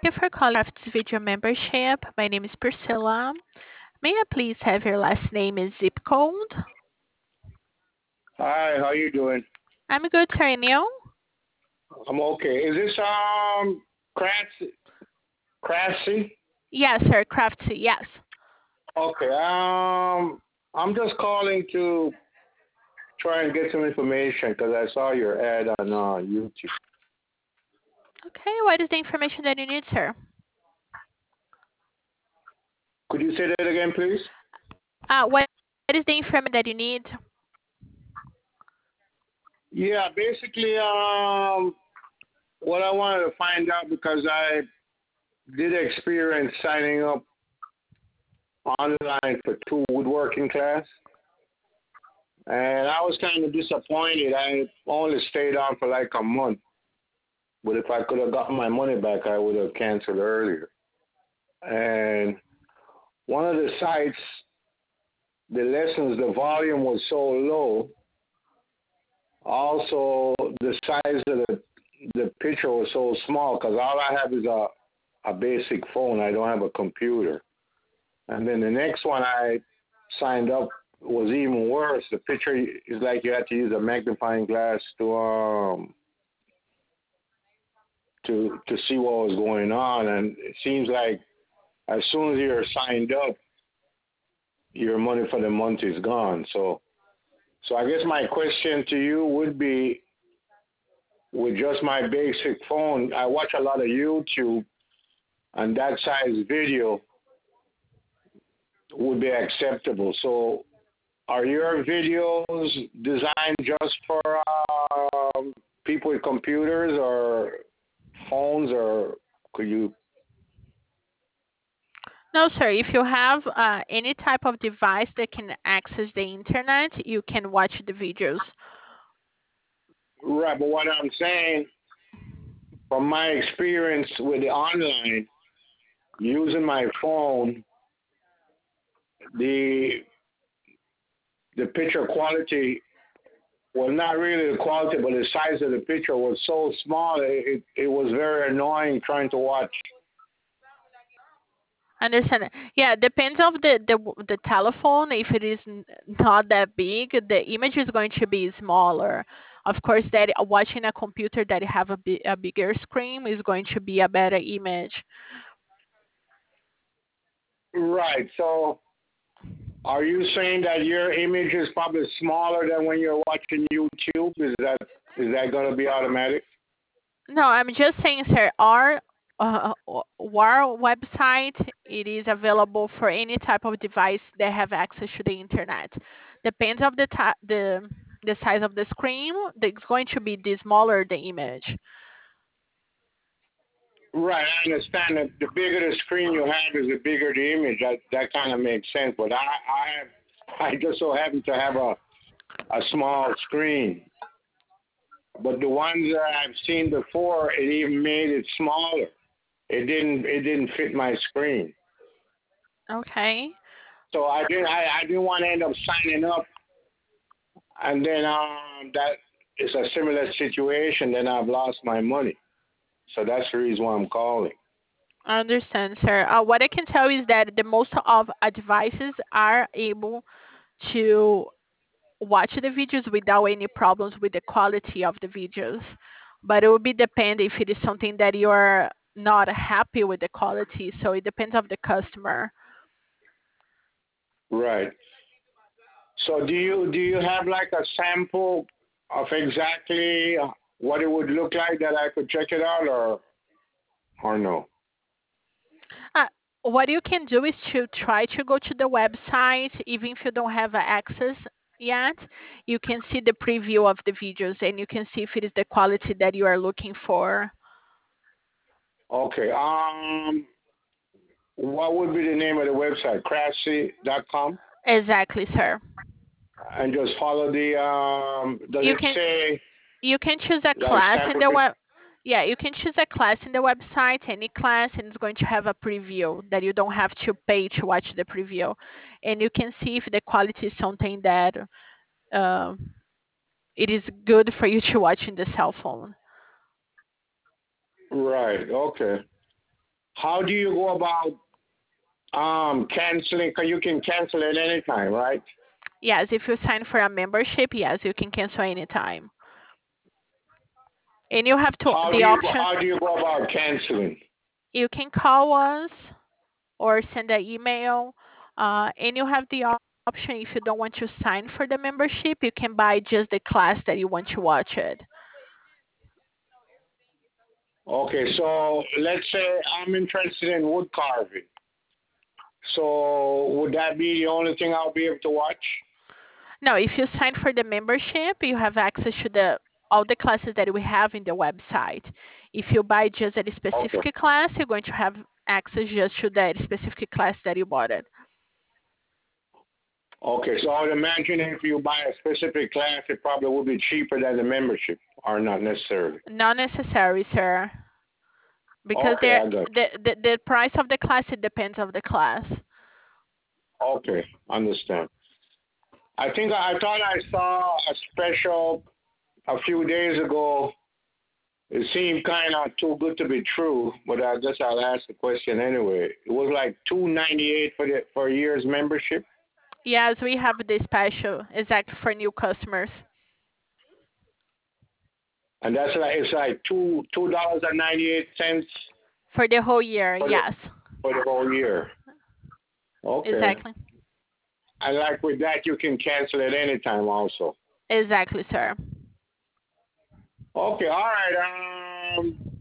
Thank you for calling Crafts Video Membership. My name is Priscilla. May I please have your last name and zip code? Hi, how you doing? I'm good, sir. And you? I'm okay. Is this Crassy? Yes, sir. Crafts, yes. Okay. I'm just calling to try and get some information because I saw your ad on YouTube. Okay, what is the information that you need, sir? Could you say that again, please? What is the information that you need? Yeah, basically, what I wanted to find out because I did experience signing up online for two woodworking class, and I was kind of disappointed. I only stayed on for like a month. But if I could have gotten my money back, I would have canceled earlier. And one of the sites, the lessons, the volume was so low. Also, the size of the picture was so small because all I have is a basic phone. I don't have a computer. And then the next one I signed up was even worse. The picture is like you had to use a magnifying glass to see what was going on. And it seems like as soon as you're signed up, your money for the month is gone. So I guess my question to you would be, with just my basic phone, I watch a lot of YouTube, and that size video would be acceptable. So are your videos designed just for people with computers or phones, or could you? No, sir. If you have any type of device that can access the internet, you can watch the videos. Right, but what I'm saying, from my experience with the online, using my phone, the the picture quality, well, not really the quality, but the size of the picture was so small. It was very annoying trying to watch. Understand? Yeah, depends of the telephone. If it is not that big, the image is going to be smaller. Of course, that watching a computer that have a bigger screen is going to be a better image. Right. So, are you saying that your image is probably smaller than when you're watching YouTube? Is that going to be automatic? No, I'm just saying, sir, our website it is available for any type of device that have access to the internet. Depends of the size of the screen. It's going to be the smaller the image. Right. I understand that the bigger the screen you have is the bigger the image. That kind of makes sense. But I just so happen to have a small screen. But the ones that I've seen before, it even made it smaller. It didn't fit my screen. Okay. So I didn't want to end up signing up and then that is a similar situation. Then I've lost my money. So that's the reason why I'm calling. I understand, sir. What I can tell is that the most of devices are able to watch the videos without any problems with the quality of the videos. But it will be depend if it is something that you are not happy with the quality. So it depends of the customer. Right. So do you have like a sample of exactly what it would look like that I could check it out, or no? Uh, what you can do is to try to go to the website, even if you don't have access yet. You can see the preview of the videos and you can see if it is the quality that you are looking for. Okay. What would be the name of the website? Craftsy.com, Exactly, sir. and just follow the does You it can say you can choose a like class in sample? the web. Yeah, you can choose a class in the website, any class, and it's going to have a preview that you don't have to pay to watch the preview, and you can see if the quality is something that uh, it is good for you to watch in the cell phone. Right. Okay. how do you go about canceling? Because you can cancel at any time, right? Yes, if you sign for a membership, yes, you can cancel anytime. And you have to the option. How do you go about canceling? You can call us or send an email, and you have the option. If you don't want to sign for the membership, you can buy just the class that you want to watch it. Okay, so let's say I'm interested in wood carving. So would that be the only thing I'll be able to watch? No, if you sign for the membership, you have access to the all the classes that we have in the website. If you buy just a Okay. specific class, you're going to have access just to that specific class that you bought it. Okay, so I would imagine if you buy a specific class, it probably will be cheaper than the membership, or not necessarily. Not necessary, sir, because Okay, I got the price of the class it depends of the class. you. Okay, understand. I thought I saw a special a few days ago. It seemed kind of too good to be true, but I guess I'll ask the question anyway. It was like $298 for a year's membership, Yes, we have this special exact for new customers and that's like it's like $2.98 for the whole year. for the Yes, for the whole year. Okay, exactly, and like with that, you can cancel at any time also. exactly, sir. Okay, all right.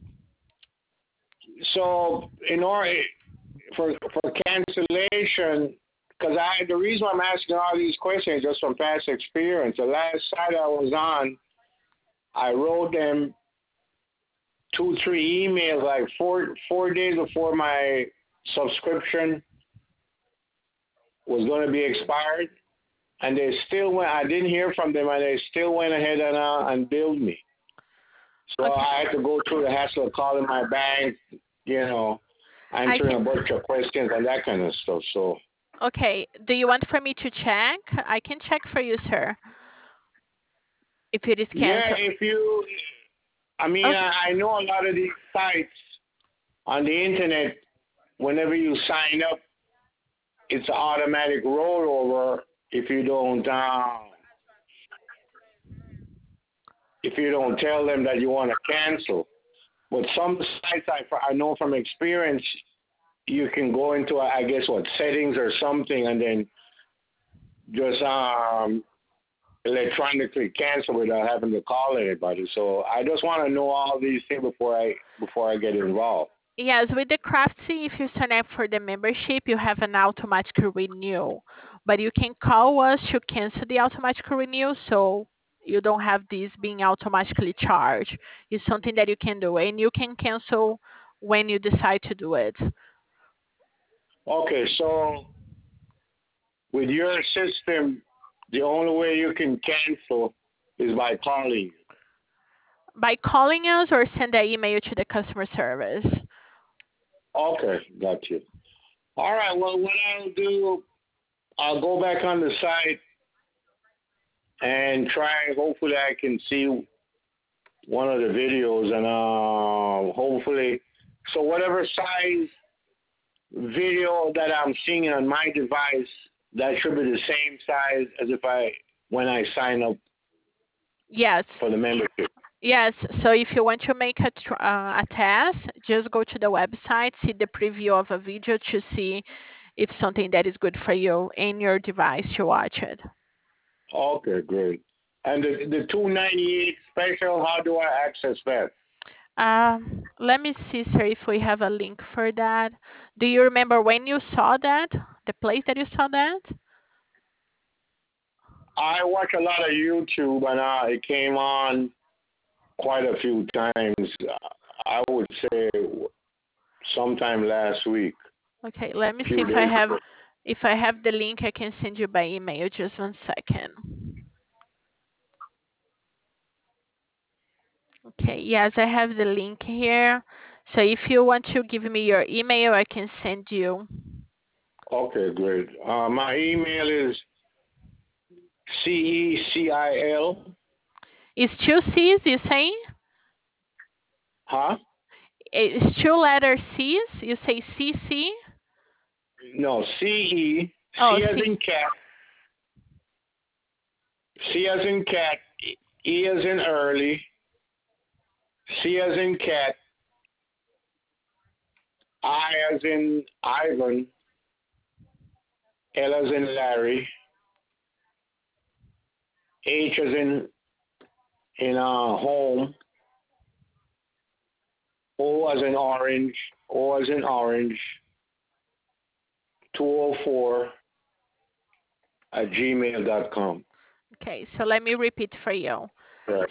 So in order for cancellation, because the reason I'm asking all these questions is just from past experience. The last site I was on, I wrote them 2, 3 emails like 4 days before my subscription was going to be expired, and they still went. I didn't hear from them, and they still went ahead and billed me. So Okay, I had to go through the hassle of calling my bank, you know, I answering can. a bunch of questions and that kind of stuff. So Okay, do you want for me to check? I can check for you, sir, if it is yeah, canceled. if you, I mean, Okay. I know a lot of these sites on the internet. Whenever you sign up, it's an automatic rollover if you don't if you don't tell them that you want to cancel. But some sites I know from experience, you can go into I guess what settings or something, and then just electronically cancel without having to call anybody. So I just want to know all these things before I get involved. Yes, with the Craftsy, if you sign up for the membership, you have an automatic renewal. But you can call us to cancel the automatic renewal, so you don't have this being automatically charged. It's something that you can do, and you can cancel when you decide to do it. Okay, so with your system, the only way you can cancel is by calling. By calling us or send an email to the customer service. Okay, got you. All right. Well, what I'll do, I'll go back on the site and try. Hopefully, I can see one of the videos, and hopefully, so whatever size video that I'm seeing on my device, that should be the same size as if I when I sign up Yes. for the membership. Yes, so if you want to make a test, just go to the website, see the preview of a video to see if something that is good for you in your device to watch it. Okay, great. And the 298 special, how do I access that? Let me see, sir, if we have a link for that. Do you remember when you saw that? The place that you saw that? I watch a lot of YouTube, and it came on quite a few times. I would say sometime last week, Okay, let me a see few days ago. if I have the link I can send you by email. Just 1 second. Okay, yes, I have the link here. So if you want to give me your email, I can send you. Okay, great. My email is CECIL, It's two C's, you say? huh? It's two letter C's. You say CC. No, CE, Oh, C as C. in cat, C as in cat, E as in early, C as in cat, I as in Ivan, L as in Larry, H as in home, O as in orange, O as in orange, 204 at gmail.com. Okay, so let me repeat for you. Right.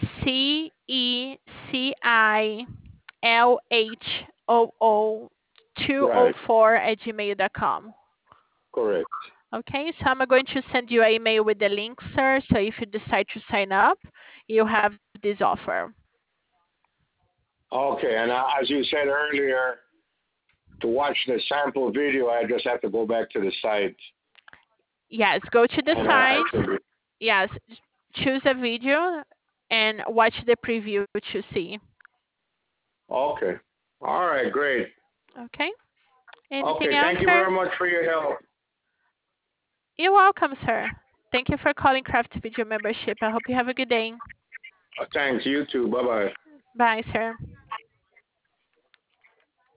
CECILHOO Right. 204 at gmail.com. Correct. Okay, so I'm going to send you an email with the link, sir. So if you decide to sign up, you have this offer. Okay. And as you said earlier, to watch the sample video, I just have to go back to the site Yes, go to the and site. actually. Yes, choose a video and watch the preview to see. Okay. All right. Great. Okay, anything Okay. else, Thank you sir? very much for your help. You're welcome, sir. Thank you for calling Craft Video Membership. I hope you have a good day. Thanks. You too. Bye bye. Bye, sir.